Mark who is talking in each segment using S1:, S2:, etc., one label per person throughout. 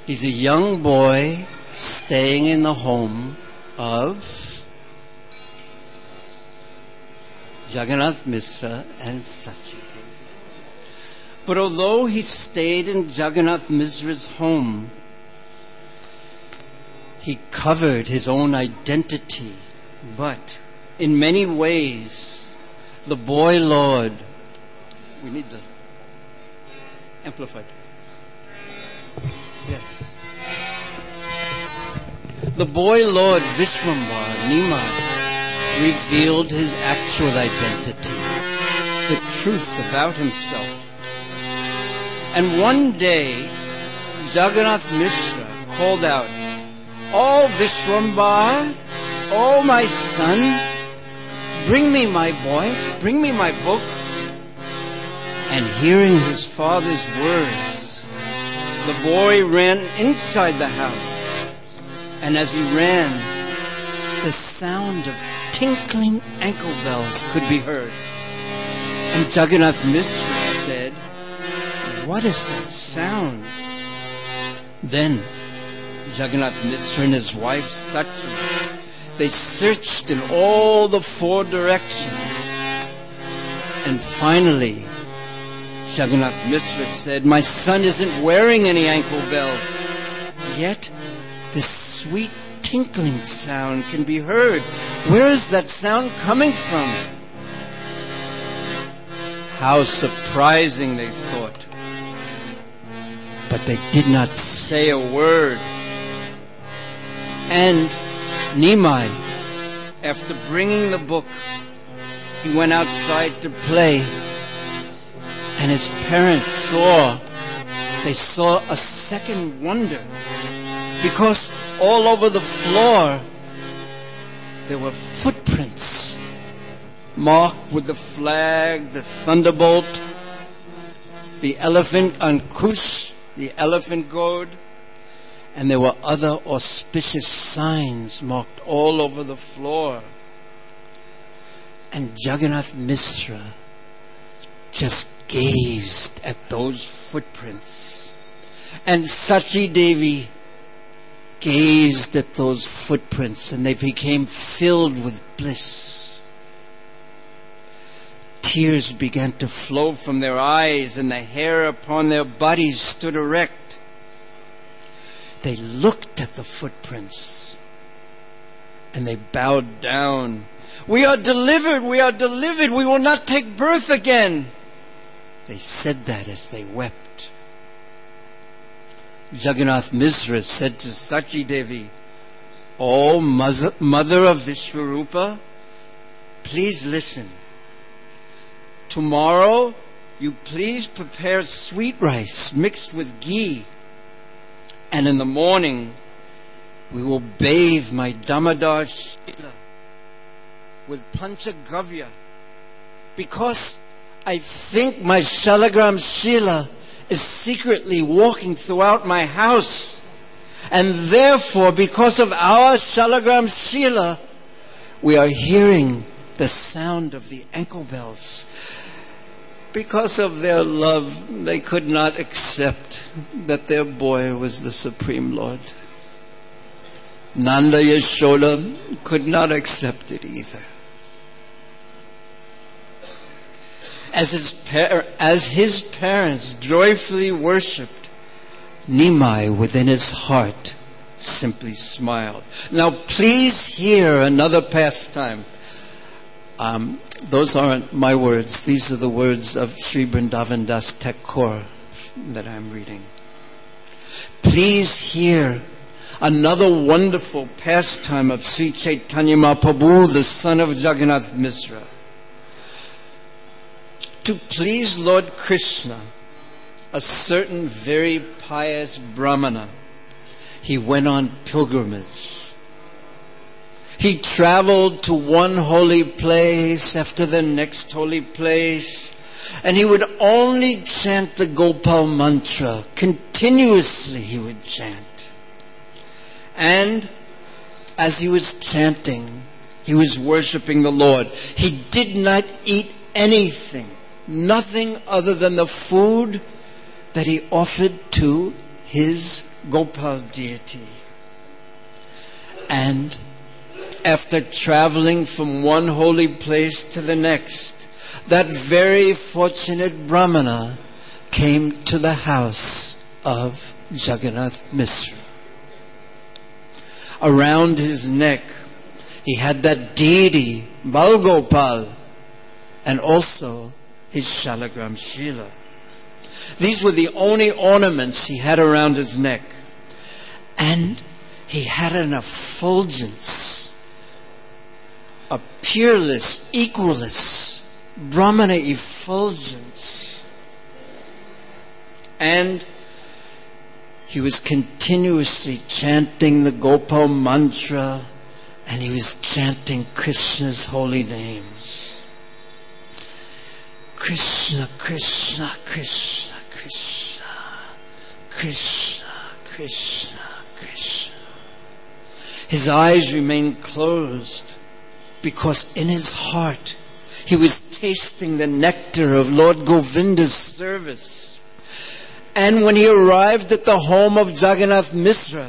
S1: He's a young boy staying in the home of Jagannath Mishra and Sachi Devi. But although he stayed in Jagannath Mishra's home, he covered his own identity. But in many ways, the boy Lord, we need the amplified. Yes. The boy Lord Vishwambara, Nimai, revealed his actual identity, the truth about himself. And one day, Jagannath Mishra called out, "Oh Vishwambara, oh my son, bring me my boy, bring me my book." And hearing his father's words, the boy ran inside the house. And as he ran, the sound of tinkling ankle bells could be heard. And Jagannath Mishra said, "What is that sound?" Then Jagannath Mishra and his wife Sachi, they searched in all the four directions. And finally, Jagannath Mishra said, "My son isn't wearing any ankle bells. Yet, this sweet tinkling sound can be heard. Where is that sound coming from?" How surprising, they thought. But they did not say a word. And Nimai, after bringing the book, he went outside to play. And his parents saw a second wonder. Because all over the floor, there were footprints marked with the flag, the thunderbolt, the elephant Ankush, the elephant goad, and there were other auspicious signs marked all over the floor. And Jagannath Mishra just gazed at those footprints. And Sachi Devi gazed at those footprints, and they became filled with bliss. Tears began to flow from their eyes, and the hair upon their bodies stood erect. They looked at the footprints, and they bowed down. "We are delivered, we are delivered, we will not take birth again." They said that as they wept. Jagannath Mishra said to Sachi Devi, "O mother of Vishwarupa, please listen. Tomorrow, you please prepare sweet rice mixed with ghee. And in the morning, we will bathe my Damodar Shila with Panchagavya, because I think my Shalagram Shila is secretly walking throughout my house. And therefore, because of our Shalagram Shila, we are hearing the sound of the ankle bells." Because of their love, they could not accept that their boy was the Supreme Lord. Nanda Yashoda could not accept it either. As his parents joyfully worshipped, Nimai within his heart simply smiled. Now please hear another pastime. Those aren't my words. These are the words of Sri Vrindavan Das Thakur that I'm reading. Please hear another wonderful pastime of Sri Chaitanya Mahaprabhu, the son of Jagannath Mishra. To please Lord Krishna, a certain very pious Brahmana, he went on pilgrimage. He traveled to one holy place after the next holy place, and he would only chant the Gopal mantra. Continuously he would chant. And as he was chanting, he was worshiping the Lord. He did not eat anything, nothing other than the food that he offered to his Gopal deity. And after traveling from one holy place to the next, that very fortunate Brahmana came to the house of Jagannath Mishra. Around his neck, he had that deity, Balgopal, and also his Shalagram Shila. These were the only ornaments he had around his neck. And he had an effulgence, a peerless, equalless Brahmana effulgence. And he was continuously chanting the Gopal mantra, and he was chanting Krishna's holy names. Krishna, Krishna, Krishna, Krishna, Krishna, Krishna, Krishna. His eyes remained closed because in his heart he was tasting the nectar of Lord Govinda's service. And when he arrived at the home of Jagannath Mishra,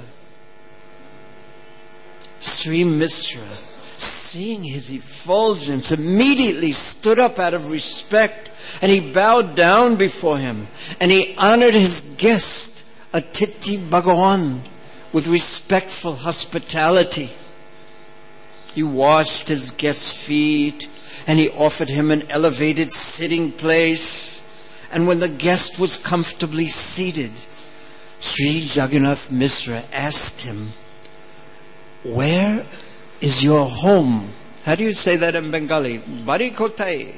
S1: Sri Mishra, seeing his effulgence, immediately stood up out of respect, and he bowed down before him, and he honored his guest, Atiti Bhagawan, with respectful hospitality. He washed his guest's feet, and he offered him an elevated sitting place. And when the guest was comfortably seated, Sri Jagannath Mishra asked him, "Where is your home?" How do you say that in Bengali? Bari kotai.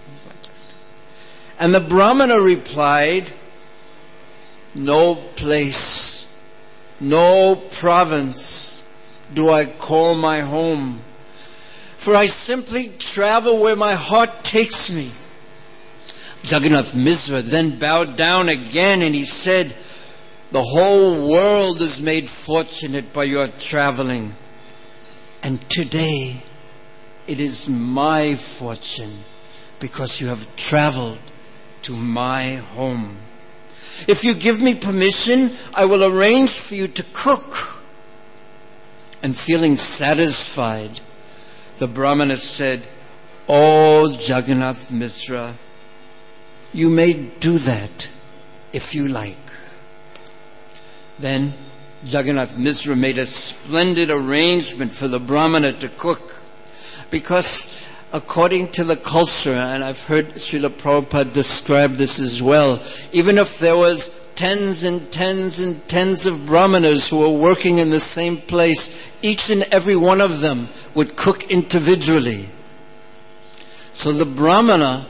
S1: And the Brahmana replied, "No place, no province do I call my home, for I simply travel where my heart takes me." Jagannath Mishra then bowed down again, and he said, "The whole world is made fortunate by your traveling. And today it is my fortune because you have traveled to my home. If you give me permission, I will arrange for you to cook." And feeling satisfied, the Brahmana said, "Oh, Jagannath Mishra, you may do that if you like." Then Jagannath Mishra made a splendid arrangement for the Brahmana to cook, because according to the culture, and I've heard Srila Prabhupada describe this as well, even if there was tens and tens and tens of Brahmanas who were working in the same place, each and every one of them would cook individually. So the Brahmana,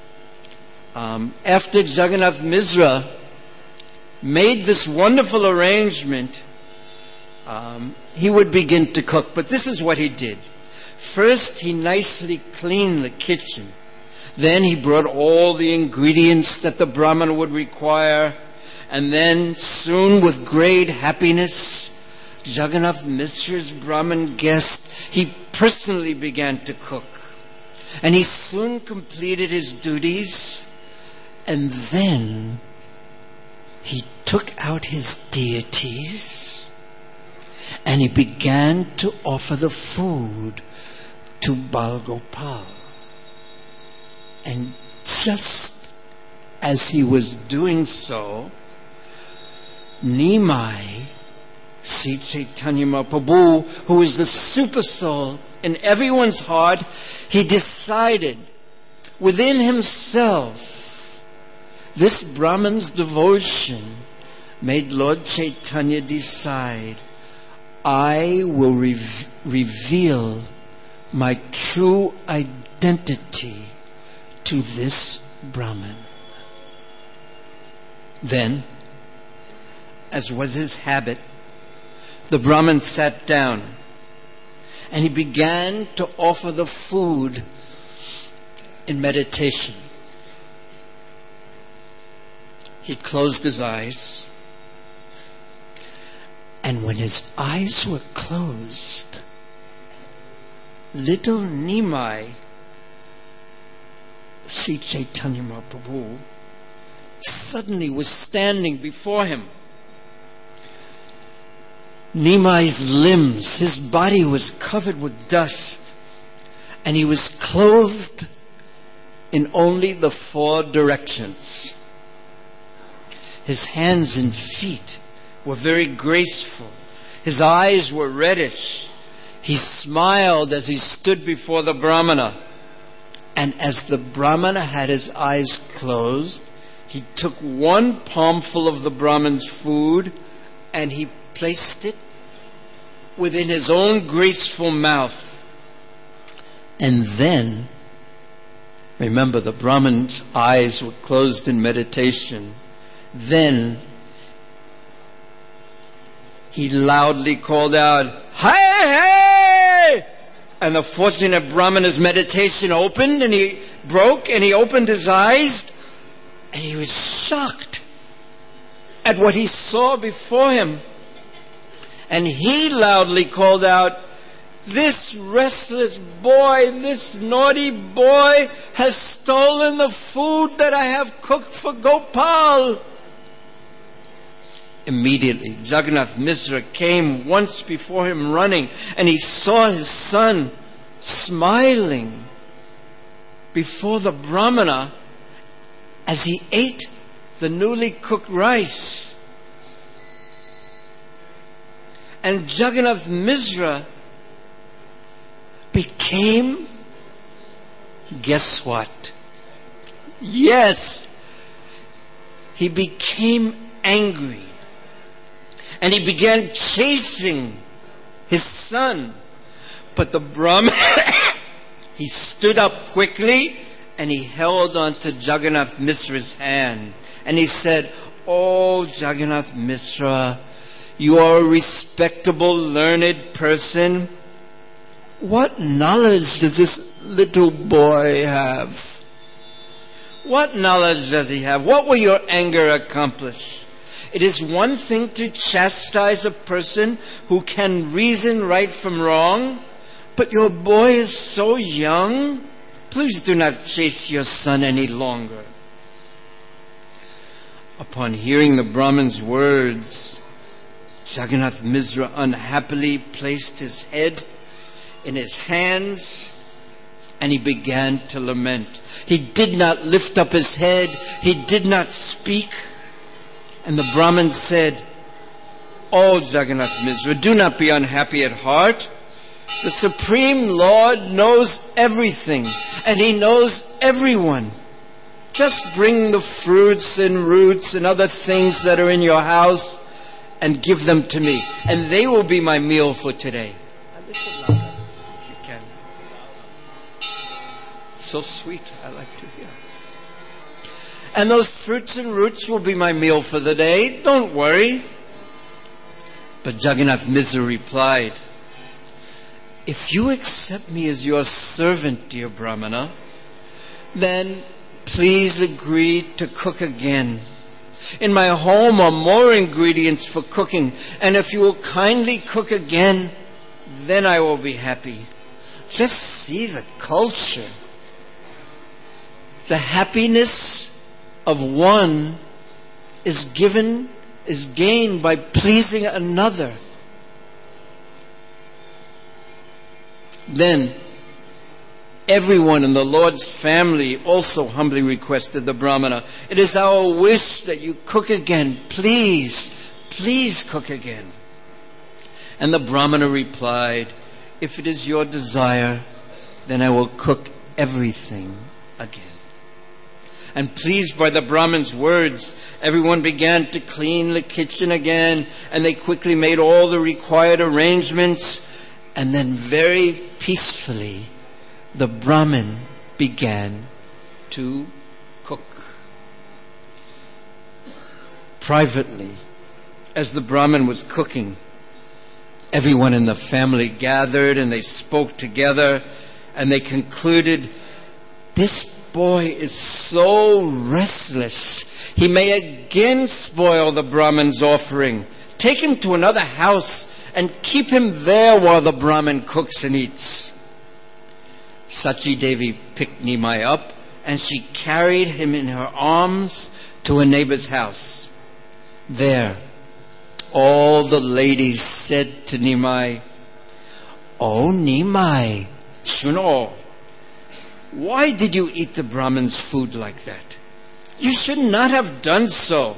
S1: after Jagannath Mishra made this wonderful arrangement, he would begin to cook. But this is what he did. First, he nicely cleaned the kitchen. Then he brought all the ingredients that the Brahmana would require. And then soon, with great happiness, Jagannath Mishra's Brahmin guest, he personally began to cook. And he soon completed his duties. And then he took out his deities and he began to offer the food to Balgopal. And just as he was doing so, Nimai, Sri Chaitanya Mahaprabhu, who is the super soul in everyone's heart, he decided within himself, this Brahman's devotion made Lord Chaitanya decide, I will reveal my true identity to this Brahman. Then, as was his habit, the Brahman sat down and he began to offer the food in meditation. He closed his eyes, and when his eyes were closed, little Nimai, Sri Chaitanya Mahaprabhu, suddenly was standing before him. Nimai's limbs, his body was covered with dust, and he was clothed in only the 4 directions. His hands and feet were very graceful. His eyes were reddish. He smiled as he stood before the Brahmana. And as the Brahmana had his eyes closed, he took 1 palmful of the Brahman's food and he placed it within his own graceful mouth. And then, remember, the Brahman's eyes were closed in meditation. Then he loudly called out, "Hey, hey!" And the fortunate Brahmana's meditation opened, and he broke, and he opened his eyes, and he was shocked at what he saw before him. And he loudly called out, "This restless boy, this naughty boy has stolen the food that I have cooked for Gopal." Immediately, Jagannath Misra came once before him running, and he saw his son smiling before the Brahmana as he ate the newly cooked rice. And Jagannath Misra became, guess what? Yes, he became angry. And he began chasing his son. But the Brahman, he stood up quickly and he held onto Jagannath Misra's hand. And he said, "Oh, Jagannath Misra, you are a respectable, learned person. What knowledge does this little boy have? What knowledge does he have? What will your anger accomplish? It is one thing to chastise a person who can reason right from wrong, but your boy is so young. Please do not chase your son any longer." Upon hearing the Brahman's words, Jagannath Misra unhappily placed his head in his hands and he began to lament. He did not lift up his head. He did not speak. And the Brahmin said, "Oh, Jagannath Misra, do not be unhappy at heart. The Supreme Lord knows everything, and He knows everyone. Just bring the fruits and roots and other things that are in your house and give them to me, and they will be my meal for today." A little louder, if you can. It's so sweet, I like to hear. "And those fruits and roots will be my meal for the day. Don't worry." But Jagannath Misra replied, "If you accept me as your servant, dear Brahmana, then please agree to cook again. In my home are more ingredients for cooking, and if you will kindly cook again, then I will be happy." Just see the culture. The happiness of one is gained by pleasing another. Then everyone in the Lord's family also humbly requested the Brahmana, "It is our wish that you cook again. Please, please cook again." And the Brahmana replied, "If it is your desire, then I will cook everything again." And pleased by the Brahmin's words, everyone began to clean the kitchen again, and they quickly made all the required arrangements, and then very peacefully the Brahmin began to cook. Privately, as the Brahmin was cooking, everyone in the family gathered and they spoke together, and they concluded, "This boy is so restless. He may again spoil the Brahmin's offering. Take him to another house and keep him there while the Brahmin cooks and eats." Sachi Devi picked Nimai up and she carried him in her arms to a neighbor's house. There, all the ladies said to Nimai, "Oh, Nimai, Suno, why did you eat the Brahmin's food like that? You should not have done so."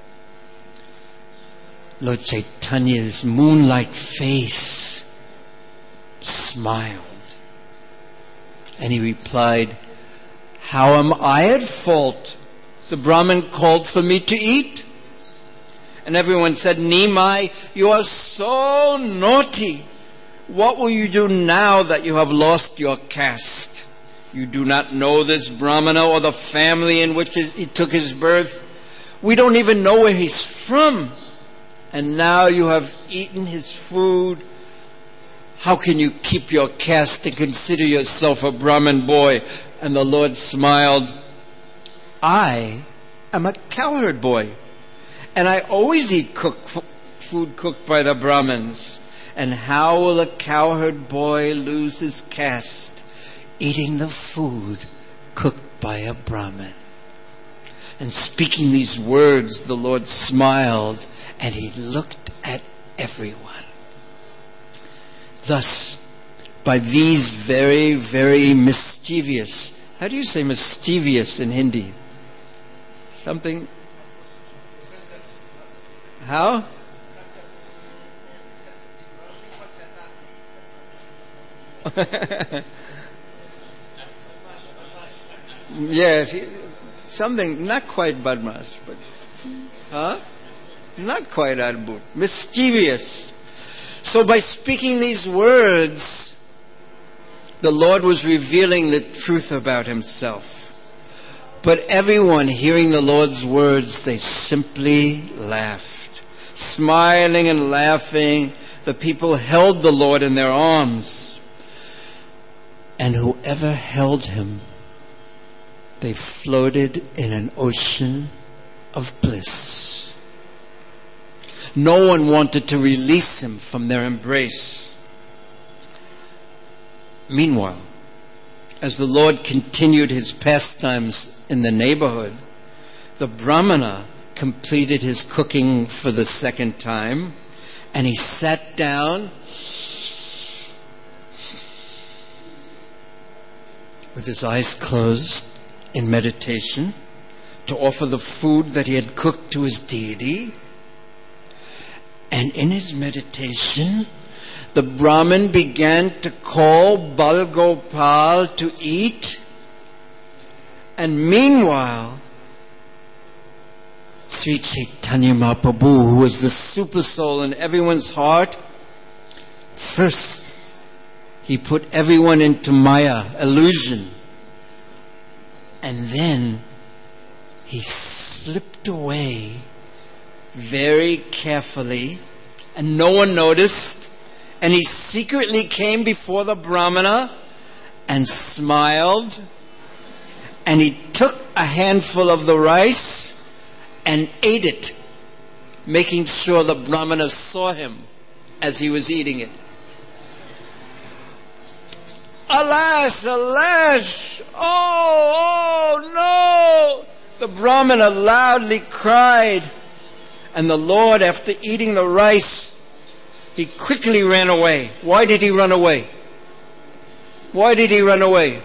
S1: Lord Chaitanya's moon-like face smiled, and he replied, "How am I at fault? The Brahmin called for me to eat." And everyone said, "Nimai, you are so naughty. What will you do now that you have lost your caste? You do not know this Brahmana or the family in which he took his birth. We don't even know where he's from. And now you have eaten his food. How can you keep your caste and consider yourself a Brahmin boy?" And the Lord smiled. "I am a cowherd boy, and I always eat food cooked by the Brahmins. And how will a cowherd boy lose his caste eating the food cooked by a Brahmin?" And speaking these words, the Lord smiled, and he looked at everyone. Thus, by these very, very mischievous, how do you say mischievous in Hindi? Something, how? Yes, something not quite badmash, but not quite adbut, mischievous. So by speaking these words, the Lord was revealing the truth about himself. But everyone hearing the Lord's words, they simply laughed. Smiling and laughing, the people held the Lord in their arms. And whoever held him, they floated in an ocean of bliss. No one wanted to release him from their embrace. Meanwhile, as the Lord continued his pastimes in the neighborhood, the Brahmana completed his cooking for the second time, and he sat down with his eyes closed in meditation to offer the food that he had cooked to his deity. And in his meditation, the Brahmin began to call Bal Gopal to eat. And meanwhile, Sri Chaitanya Mahaprabhu, who was the super soul in everyone's heart, first he put everyone into Maya, illusion. And then he slipped away very carefully, and no one noticed. And he secretly came before the Brahmana and smiled. And he took a handful of the rice and ate it, making sure the Brahmana saw him as he was eating it. Alas, alas, oh no! The Brahmana loudly cried. And the Lord, after eating the rice, he quickly ran away. Why did he run away? Why did he run away?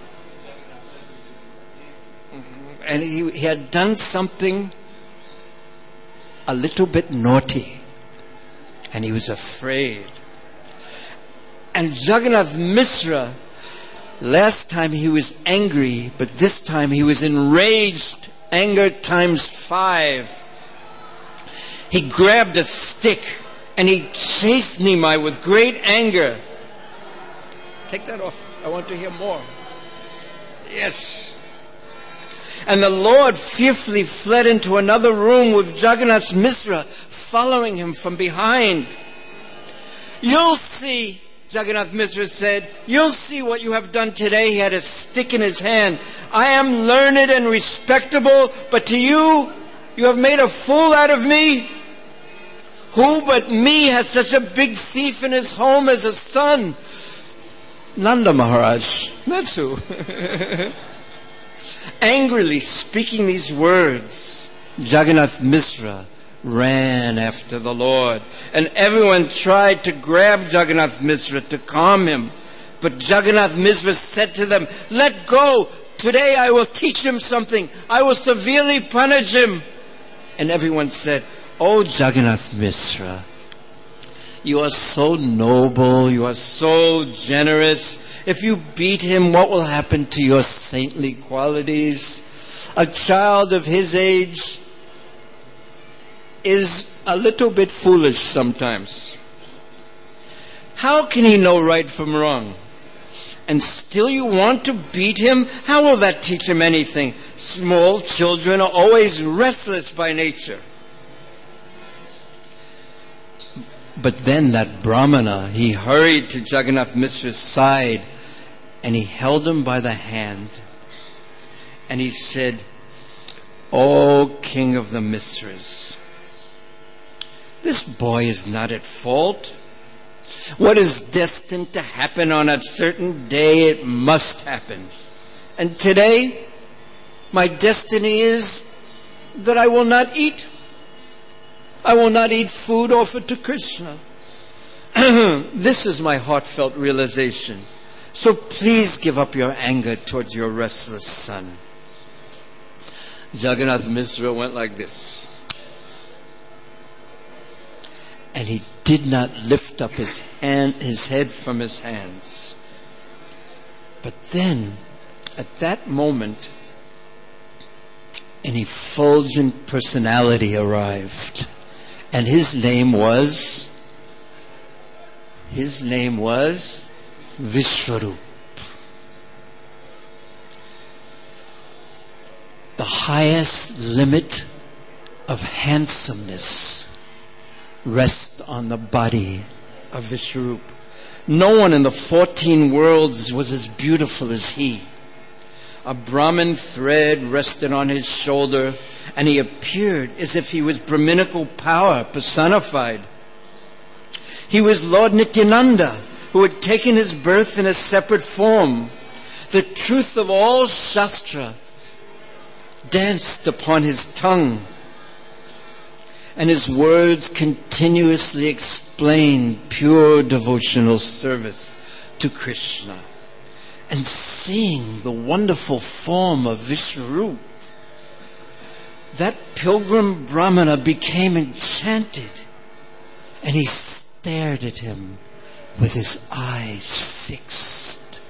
S1: And he had done something a little bit naughty. And he was afraid. And Jagannath Mishra, last time he was angry, but this time he was enraged, anger times 5. He grabbed a stick and he chased Nimai with great anger. Take that off. I want to hear more. Yes. And the Lord fearfully fled into another room with Jagannath Mishra following him from behind. "You'll see," Jagannath Mishra said, "you'll see what you have done today." He had a stick in his hand. "I am learned and respectable, but to you, you have made a fool out of me. Who but me has such a big thief in his home as a son?" Nanda Maharaj, that's who. Angrily speaking these words, Jagannath Mishra ran after the Lord. And everyone tried to grab Jagannath Mishra to calm him. But Jagannath Mishra said to them, "Let go. Today I will teach him something. I will severely punish him." And everyone said, "Oh, Jagannath Mishra, you are so noble. You are so generous. If you beat him, what will happen to your saintly qualities? A child of his age is a little bit foolish sometimes. How can he know right from wrong? And still you want to beat him? How will that teach him anything? Small children are always restless by nature." But then that Brahmana, he hurried to Jagannath Mishra's side and he held him by the hand and he said, "O King of the Mishras, this boy is not at fault. What is destined to happen on a certain day, it must happen. And today, my destiny is that I will not eat. I will not eat food offered to Krishna. This is my heartfelt realization. So please give up your anger towards your restless son." Jagannath Mishra went like this. And he did not lift up his head from his hands. But then, at that moment, an effulgent personality arrived. And his name was Vishwarup. The highest limit of handsomeness rests on the body of Vishwarup. No one in the 14 worlds was as beautiful as he. A Brahmin thread rested on his shoulder, and he appeared as if he was Brahminical power personified. He was Lord Nityananda, who had taken his birth in a separate form. The truth of all Shastra danced upon his tongue, and his words continuously explained pure devotional service to Krishna. And seeing the wonderful form of Vishwarup, that pilgrim Brahmana became enchanted, and he stared at him with his eyes fixed.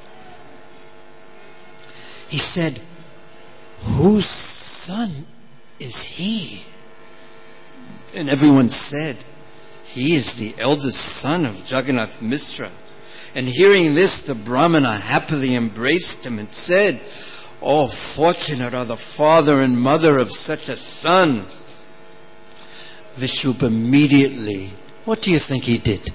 S1: He said, "Whose son is he?" And everyone said, "He is the eldest son of Jagannath Mishra." And hearing this, the Brahmana happily embraced him and said, "Oh, fortunate are the father and mother of such a son." Vishwarup immediately, what do you think he did?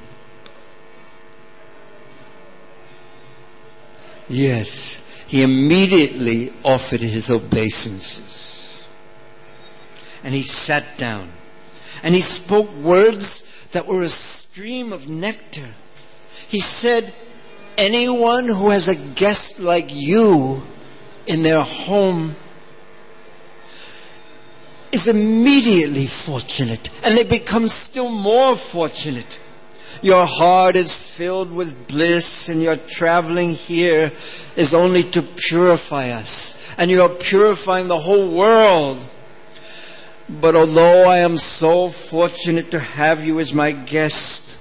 S1: Yes, he immediately offered his obeisances. And he sat down. And he spoke words that were a stream of nectar. He said, "Anyone who has a guest like you in their home is immediately fortunate, and they become still more fortunate. Your heart is filled with bliss, and your traveling here is only to purify us, and you are purifying the whole world. But although I am so fortunate to have you as my guest,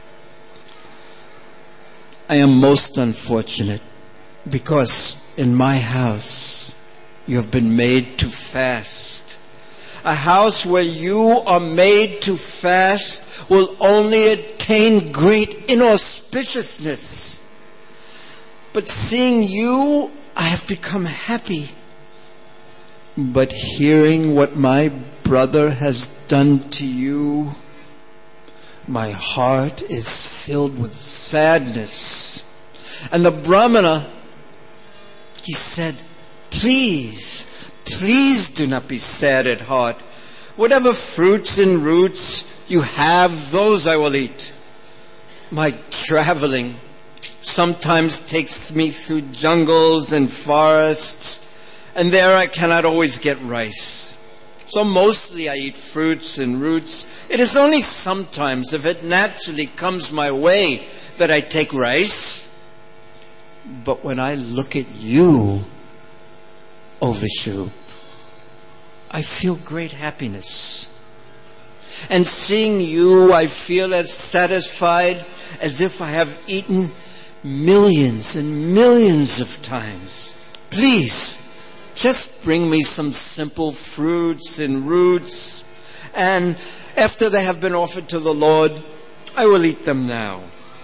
S1: I am most unfortunate because in my house you have been made to fast. A house where you are made to fast will only attain great inauspiciousness. But seeing you, I have become happy. But hearing what my brother has done to you, my heart is filled with sadness." And the Brahmana, he said, please do not be sad at heart. Whatever fruits and roots you have, those I will eat. My traveling sometimes takes me through jungles and forests, and there I cannot always get rice. So mostly I eat fruits and roots. It is only sometimes, if it naturally comes my way, that I take rice. But when I look at you, O Vishwarup, I feel great happiness. And seeing you, I feel as satisfied as if I have eaten millions and millions of times. Please, just bring me some simple fruits and roots, and after they have been offered to the Lord, I will eat them now.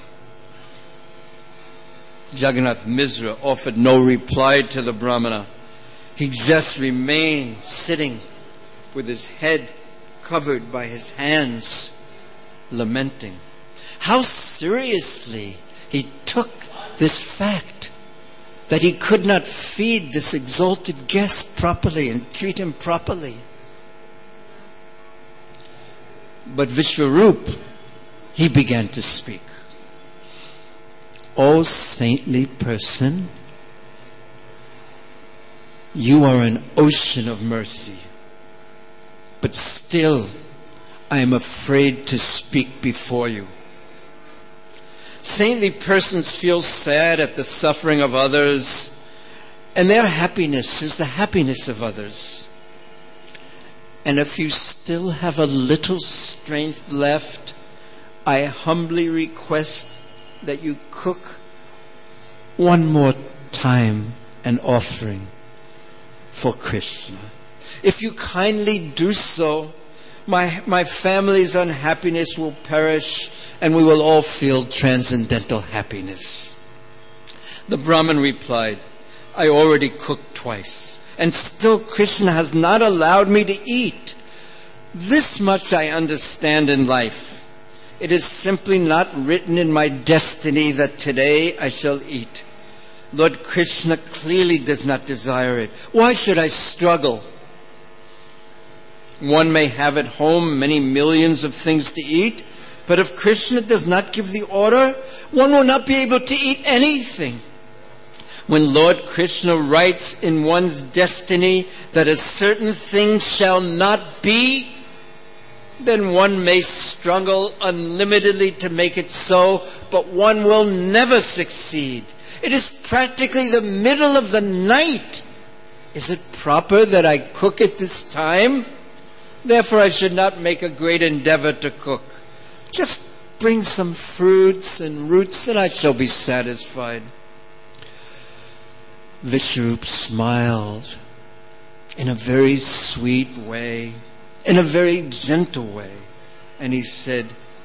S1: Jagannath Misra offered no reply to the Brahmana. He just remained sitting with his head covered by his hands, lamenting. How seriously he took this fact that he could not feed this exalted guest properly and treat him properly. But Vishwarup, he began to speak. O saintly person, you are an ocean of mercy. But still, I am afraid to speak before you. Saintly persons feel sad at the suffering of others, and their happiness is the happiness of others. And if you still have a little strength left, I humbly request that you cook one more time an offering for Krishna. If you kindly do so, my family's unhappiness will perish, and we will all feel transcendental happiness. The Brahmin replied, I already cooked twice, and still Krishna has not allowed me to eat. This much I understand in life. It is simply not written in my destiny that today I shall eat. Lord Krishna clearly does not desire it. Why should I struggle? One may have at home many millions of things to eat, but if Krishna does not give the order, one will not be able to eat anything. When Lord Krishna writes in one's destiny that a certain thing shall not be, then one may struggle unlimitedly to make it so, but one will never succeed. It is practically the middle of the night. Is it proper that I cook at this time? Therefore, I should not make a great endeavor to cook. Just bring some fruits and roots, and I shall be satisfied. Vishwarup smiled in a very sweet way, in a very gentle way, and he said,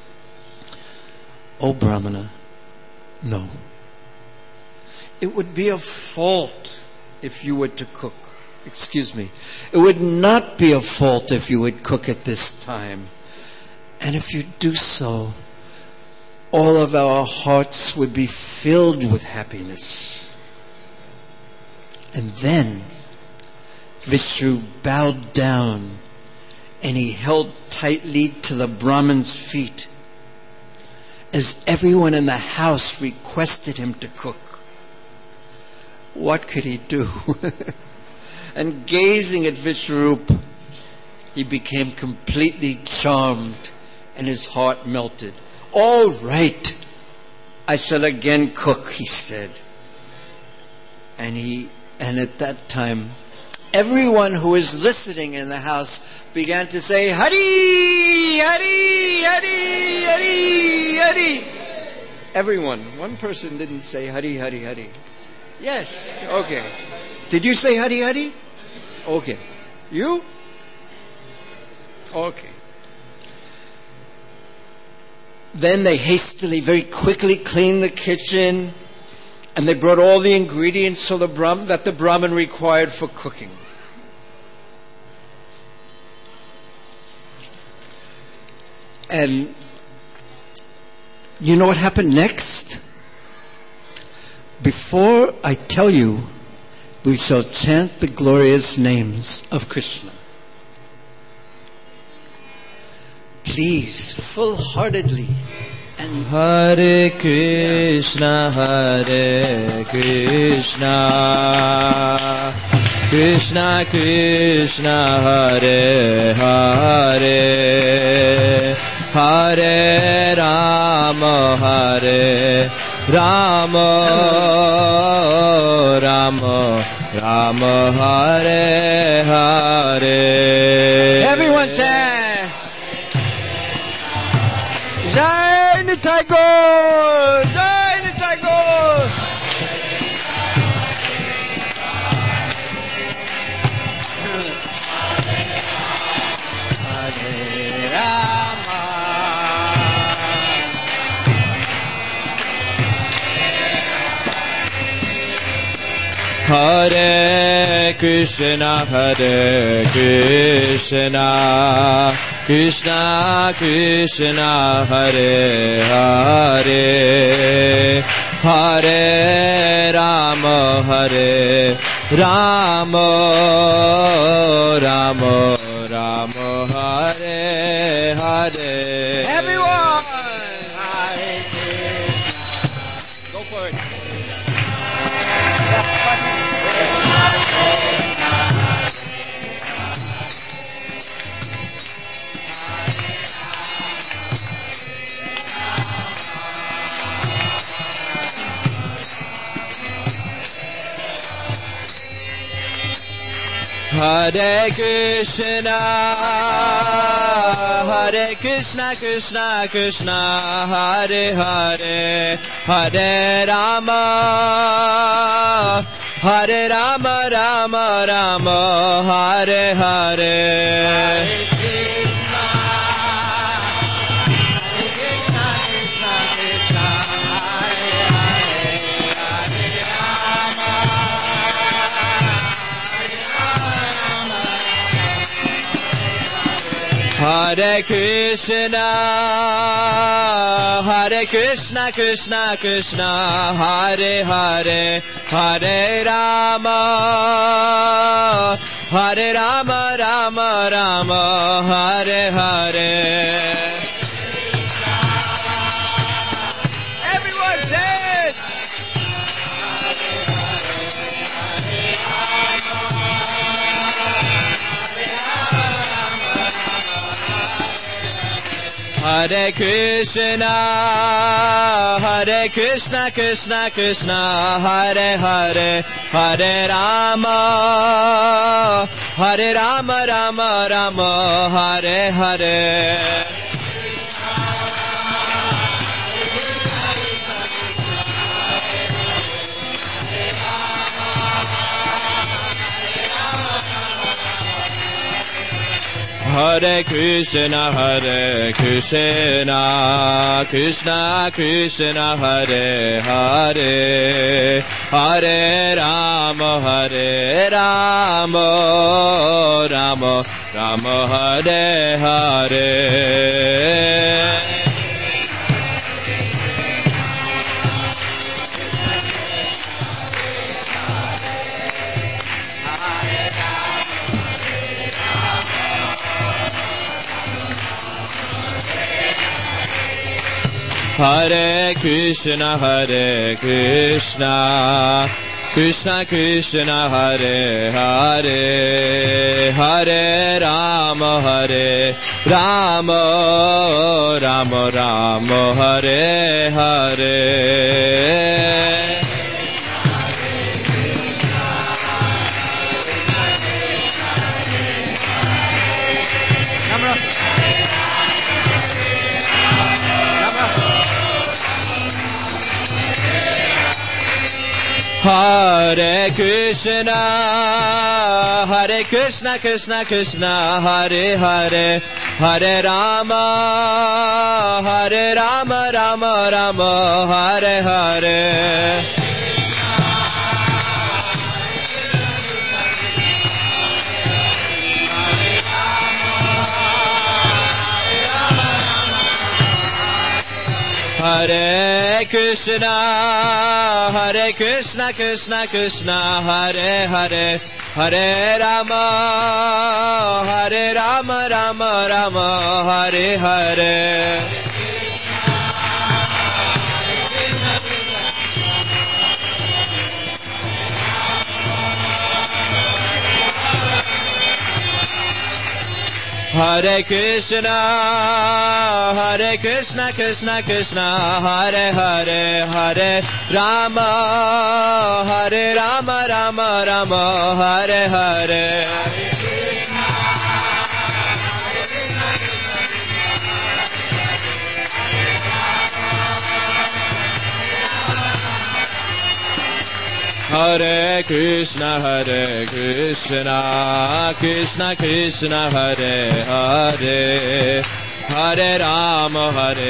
S1: O Brahmana, no. It would be a fault if you were to cook. It would not be a fault if you would cook at this time. And if you do so, all of our hearts would be filled with happiness. And then Vishnu bowed down and he held tightly to the Brahmin's feet as everyone in the house requested him to cook. What could he do? And gazing at Vishwarup, he became completely charmed and his heart melted. All right, I shall again cook, he said. And at that time, everyone who was listening in the house began to say, Hari, Hari, Hari, Hari, Hari. Everyone. One person didn't say Hari, Hari, Hari. Yes, okay. Did you say Hari, Hari? Okay. You? Okay. Then they hastily, very quickly cleaned the kitchen, and they brought all the ingredients that the Brahmin required for cooking. And you know what happened next? Before I tell you, we shall chant the glorious names of Krishna. Please, full-heartedly. And
S2: Hare Krishna, Hare Krishna, Krishna Krishna Hare Hare Hare Rama Hare Rama Rama Rama Hare Hare.
S1: Everyone say Jai Nitai Gaur, Jai Nitai Gaur.
S2: Hare Krishna Krishna Krishna Hare Hare Hare Rama Rama Rama Rama Hare Hare.
S1: Everyone, Hare Krishna. Go for it.
S2: Hare Krishna Krishna Krishna Hare Hare Hare Rama Rama Rama Hare Hare. Hare Krishna Krishna Krishna Hare Hare Hare Rama Rama Rama Hare Hare.
S1: Everyone say it.
S2: Hare Krishna Krishna Krishna Hare Hare Hare Rama Rama Rama Hare Hare. Hare Krishna Krishna Krishna Hare Hare Hare Rama Rama Rama Hare Hare. Hare Krishna Krishna Krishna Hare Hare Hare Rama Rama Rama Hare Hare. Hare Krishna Krishna Krishna Hare Hare Hare Rama Rama Rama Hare Hare. Hare Krishna Krishna Krishna Hare Hare Hare Rama Rama Rama Hare Hare. Hare Krishna, Krishna Krishna, Hare Hare, Hare Rama, Rama Rama, Hare Hare. Hare Krishna, Krishna Krishna, Hare Hare, Hare Rama,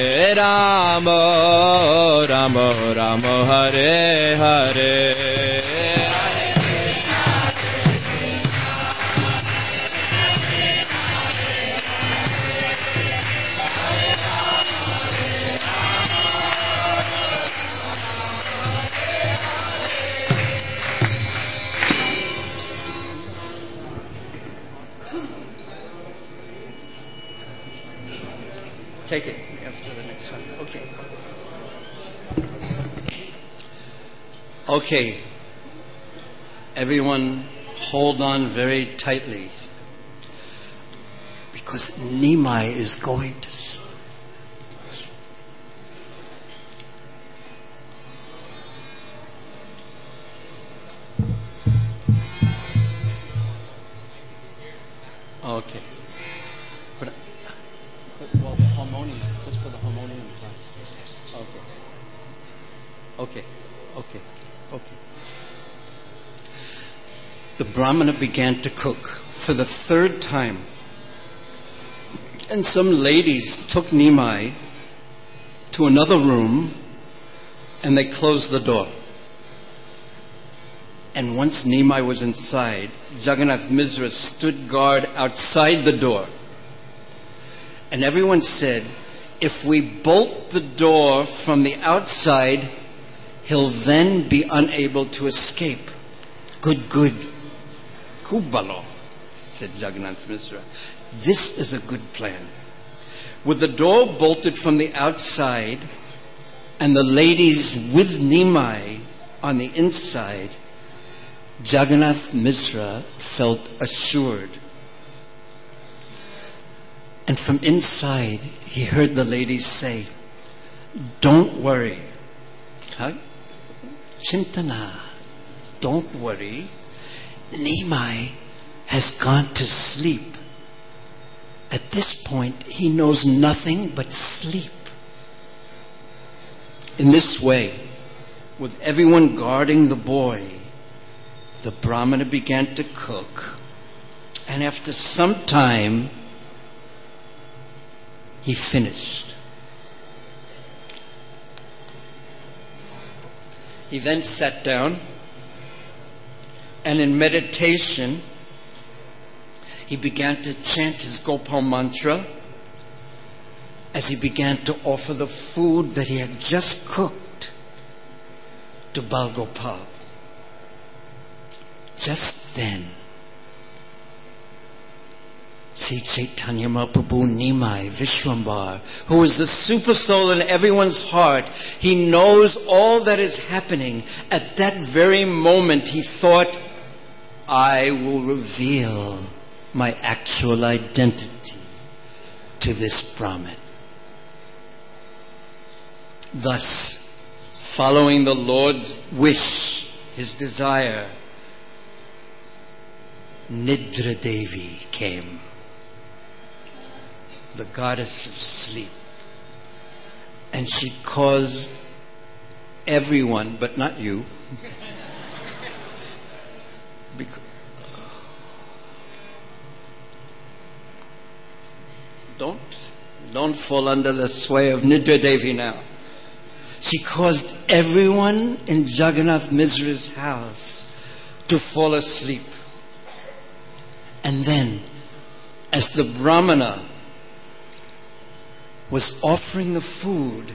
S2: Rama Rama, Hare Hare.
S1: Take it after the next one. Okay. Everyone hold on very tightly, because Nimai is going to okay. Well, the harmonium, just for the harmonium part. Okay. The Brahmana began to cook for the third time. And some ladies took Nimai to another room and they closed the door. And once Nimai was inside, Jagannath Misra stood guard outside the door. And everyone said, if we bolt the door from the outside, he'll then be unable to escape. Good. Kubalo, said Jagannath Misra. This is a good plan. With the door bolted from the outside and the ladies with Nimai on the inside, Jagannath Misra felt assured. And from inside, he heard the ladies say, don't worry. Chintana, don't worry. Nimai has gone to sleep. At this point, he knows nothing but sleep. In this way, with everyone guarding the boy, the Brahmana began to cook. And after some time, he finished. He then sat down, and in meditation, he began to chant his Gopal mantra as he began to offer the food that he had just cooked to Bal Gopal. Just then, Sri Chaitanya Mahaprabhu Nimai Vishwambar, who is the super soul in everyone's heart, he knows all that is happening. At that very moment, he thought, I will reveal my actual identity to this Brahmin. Thus, following the Lord's wish, his desire, Nidra Devi came, the goddess of sleep. And she caused everyone, but not you, don't fall under the sway of Nidra Devi now. She caused everyone in Jagannath Misra's house to fall asleep. And then, as the Brahmana was offering the food,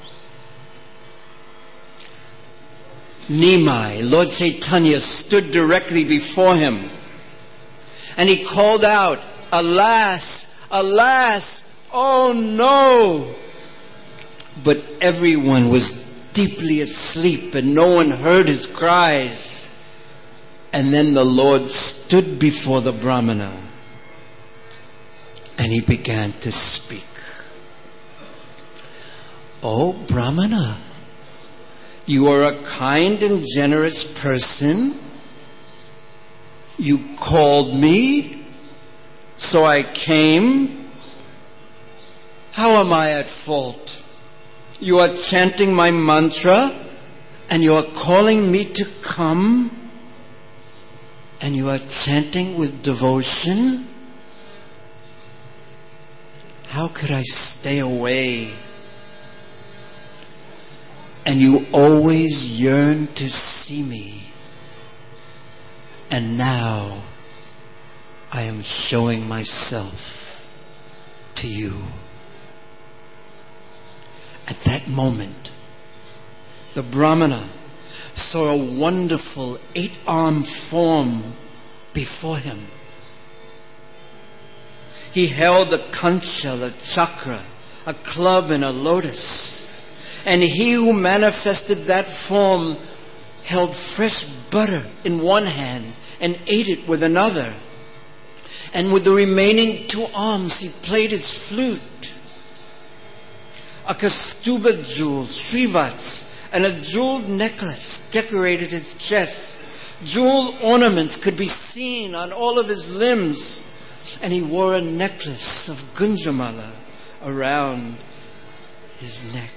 S1: Nimai, Lord Chaitanya, stood directly before him. And he called out, alas, alas, oh no! But everyone was deeply asleep and no one heard his cries. And then the Lord stood before the Brahmana And he began to speak. "Oh, Brahmana, you are a kind and generous person. You called me, so I came. How am I at fault? You are chanting my mantra, and you are calling me to come, and you are chanting with devotion. How could I stay away? And you always yearn to see me. And now I am showing myself to you." At that moment, the Brahmana saw a wonderful 8-armed form before him. He held a kanchal, a chakra, a club, and a lotus. And he who manifested that form held fresh butter in one hand and ate it with another. And with the remaining 2 arms, he played his flute. A kastuba jewel, shrivats, and a jeweled necklace decorated his chest. Jeweled ornaments could be seen on all of his limbs. And he wore a necklace of gunjamala around his neck.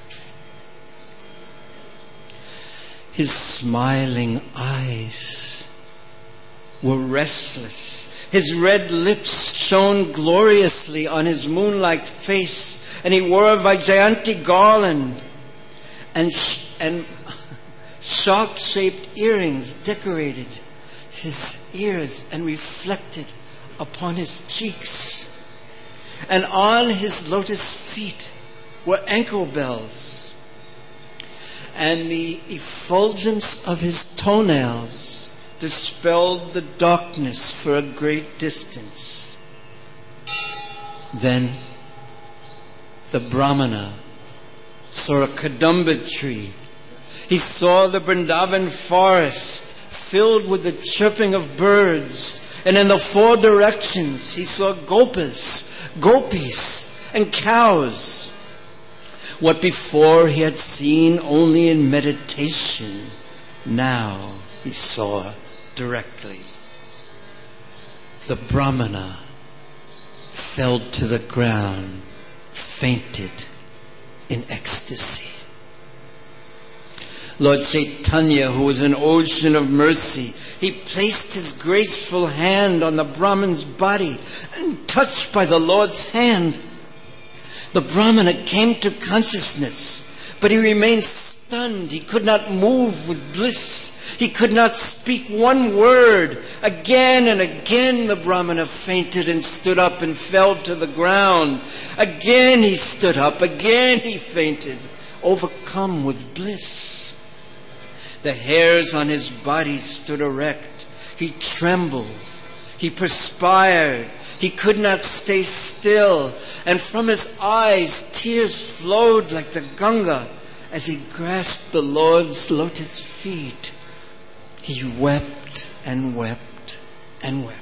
S1: His smiling eyes were restless. His red lips shone gloriously on his moon-like face, and he wore a Vaijayanti garland and shark-shaped earrings decorated his ears and reflected upon his cheeks. And on his lotus feet were ankle bells. And the effulgence of his toenails dispelled the darkness for a great distance. Then the Brahmana saw a kadamba tree. He saw the Vrindavan forest filled with the chirping of birds. And in the 4 directions he saw gopas, gopis, and cows. What before he had seen only in meditation, now he saw directly. The Brahmana fell to the ground, fainted in ecstasy. Lord Chaitanya, who was an ocean of mercy, he placed his graceful hand on the Brahman's body, and touched by the Lord's hand, the Brahmana came to consciousness, but he remained stunned. He could not move with bliss. He could not speak one word. Again and again the Brahmana fainted and stood up and fell to the ground. Again he stood up. Again he fainted, overcome with bliss. The hairs on his body stood erect. He trembled. He perspired. He could not stay still. And from his eyes, tears flowed like the Ganga as he grasped the Lord's lotus feet. He wept and wept and wept.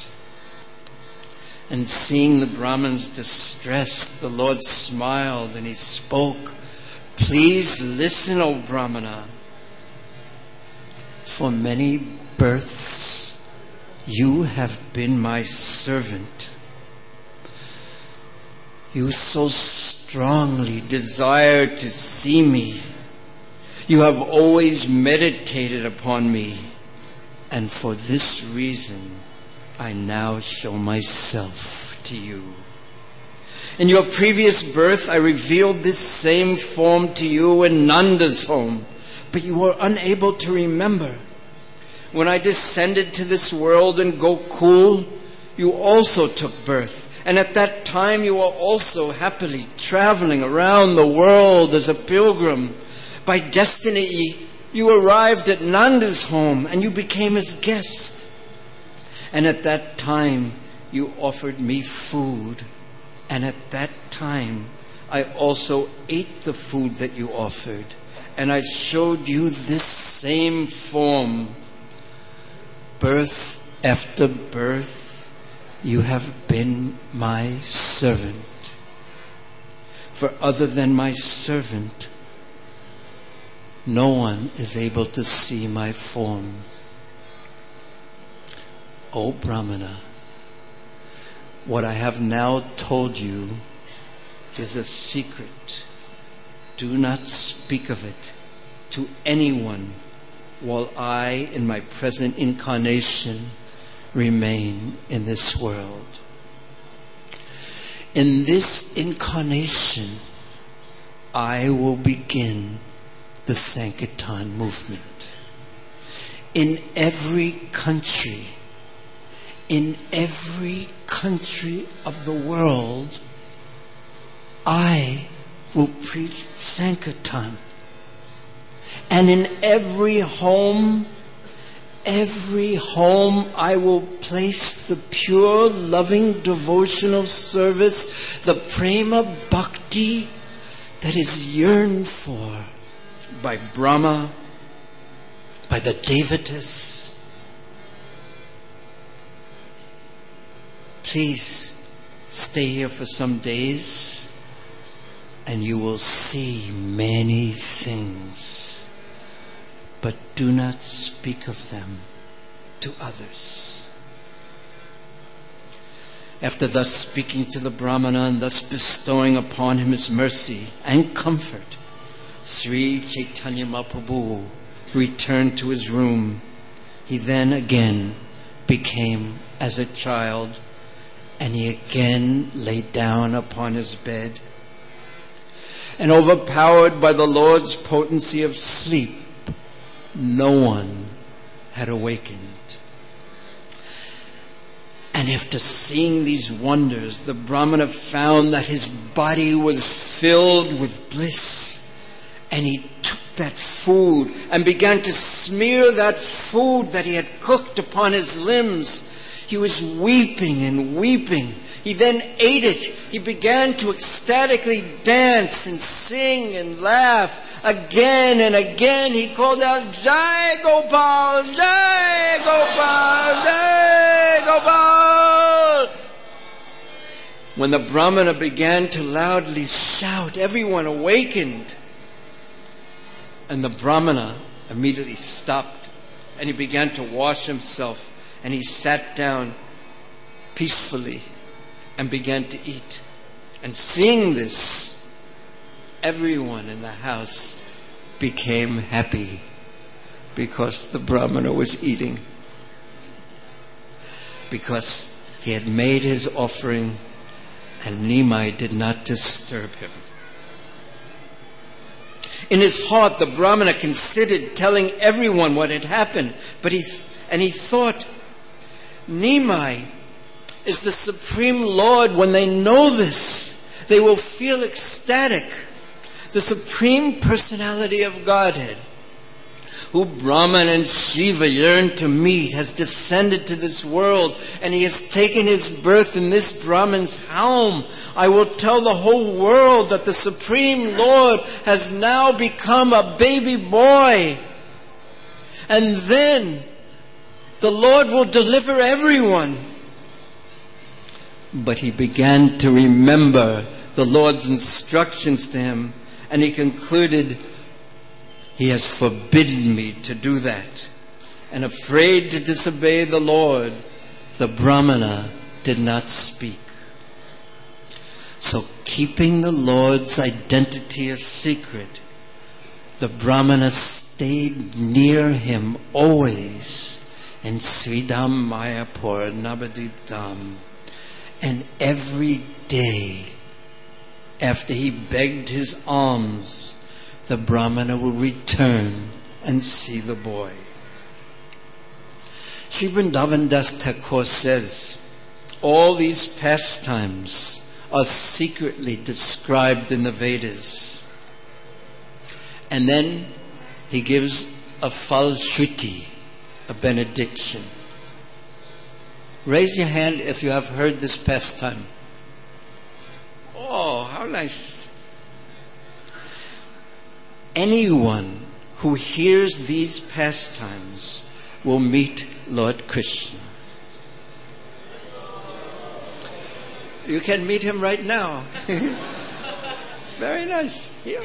S1: And seeing the Brahman's distress, the Lord smiled and he spoke, "Please listen, O Brahmana. For many births you have been my servant. You so strongly desire to see me. You have always meditated upon me, and for this reason I now show myself to you. In your previous birth I revealed this same form to you in Nanda's home, but you were unable to remember. When I descended to this world in Gokul, you also took birth. And at that time you were also happily traveling around the world as a pilgrim. By destiny, you arrived at Nanda's home and you became his guest. And at that time, you offered me food. And at that time, I also ate the food that you offered. And I showed you this same form. Birth after birth, you have been my servant. For other than my servant, no one is able to see my form. O Brahmana, what I have now told you is a secret. Do not speak of it to anyone while I, in my present incarnation, remain in this world. In this incarnation, I will begin the Sankirtan movement. In every country of the world, I will preach Sankirtan. And in every home I will place the pure, loving, devotional service, the prema bhakti that is yearned for by Brahma, by the Devatas. Please stay here for some days and you will see many things. But do not speak of them to others. After thus speaking to the Brahmana and thus bestowing upon him his mercy and comfort, Sri Chaitanya Mahaprabhu returned to his room. He then again became as a child, and he again lay down upon his bed. And overpowered by the Lord's potency of sleep, no one had awakened. And after seeing these wonders, the Brahmana found that his body was filled with bliss. And he took that food and began to smear that food that he had cooked upon his limbs. He was weeping and weeping. He then ate it. He began to ecstatically dance and sing and laugh. Again and again he called out, Jai Gopal, Jai Gopal, Jai Gopal. When the Brahmana began to loudly shout, everyone awakened. And the Brahmana immediately stopped and he began to wash himself. And he sat down peacefully and began to eat. And seeing this, everyone in the house became happy because the Brahmana was eating. Because he had made his offering and Nimai did not disturb him. In his heart, the Brahmana considered telling everyone what had happened. But he thought, Nimai is the Supreme Lord. When they know this, they will feel ecstatic. The Supreme Personality of Godhead, who Brahman and Shiva yearn to meet, has descended to this world, and he has taken his birth in this Brahman's home. I will tell the whole world that the Supreme Lord has now become a baby boy. And then the Lord will deliver everyone. But he began to remember the Lord's instructions to him, and he concluded, he has forbidden me to do that. And afraid to disobey the Lord, the Brahmana did not speak. So keeping the Lord's identity a secret, the Brahmana stayed near him always in Sridham Mayapur, Navadvip Dham. And every day, after he begged his alms, the Brahmana would return and see the boy. Sri Vrindavan Das Thakur says, all these pastimes are secretly described in the Vedas. And then he gives a falshruti, a benediction. Raise your hand if you have heard this pastime. Oh, how nice. Anyone who hears these pastimes will meet Lord Krishna. You can meet him right now. Very nice. Here.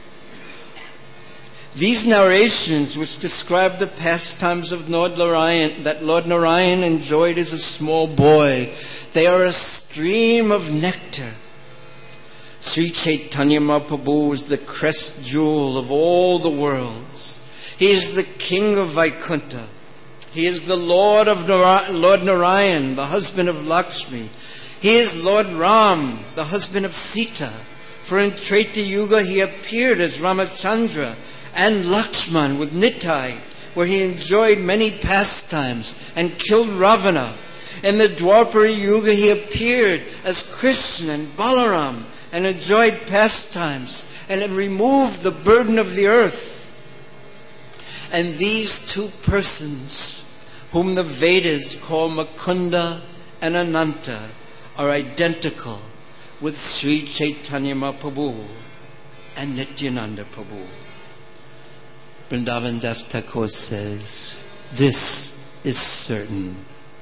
S1: These narrations, which describe the pastimes of Lord Narayan, that Lord Narayan enjoyed as a small boy, they are a stream of nectar. Sri Chaitanya Mahaprabhu is the crest jewel of all the worlds. He is the king of Vaikuntha. He is the Lord Narayan, the husband of Lakshmi. He is Lord Ram, the husband of Sita. For in Treta Yuga he appeared as Ramachandra and Lakshman with Nitai, where he enjoyed many pastimes and killed Ravana. In the Dwapara Yuga he appeared as Krishna and Balaram and enjoyed pastimes and removed the burden of the earth. And these two persons, whom the Vedas call Mukunda and Ananta, are identical with Sri Chaitanya Mahaprabhu and Nityananda Prabhu. Vrindavan Das Thakur says, this is certain.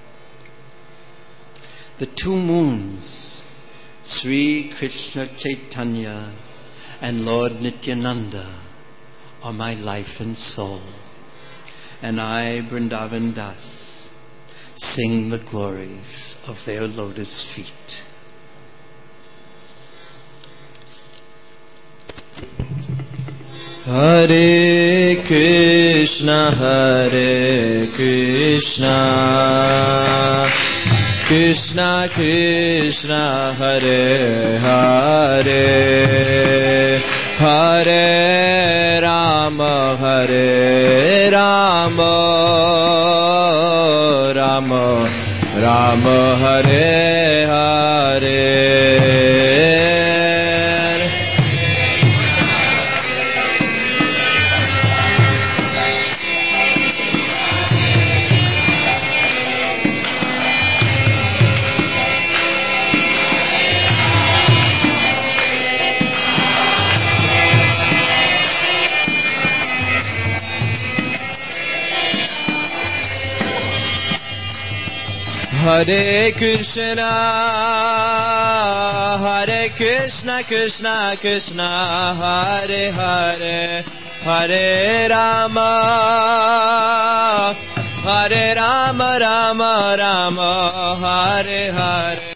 S1: The two moons, Sri Krishna Chaitanya and Lord Nityananda, are my life and soul. And I, Vrindavan Das, sing the glories of their lotus feet.
S2: Hare Krishna, Krishna Krishna, Hare Hare, Hare Rama, Rama Rama, Hare Hare. Hare Krishna, Krishna Krishna, Hare Hare, Hare Rama, Rama Rama, Hare Hare.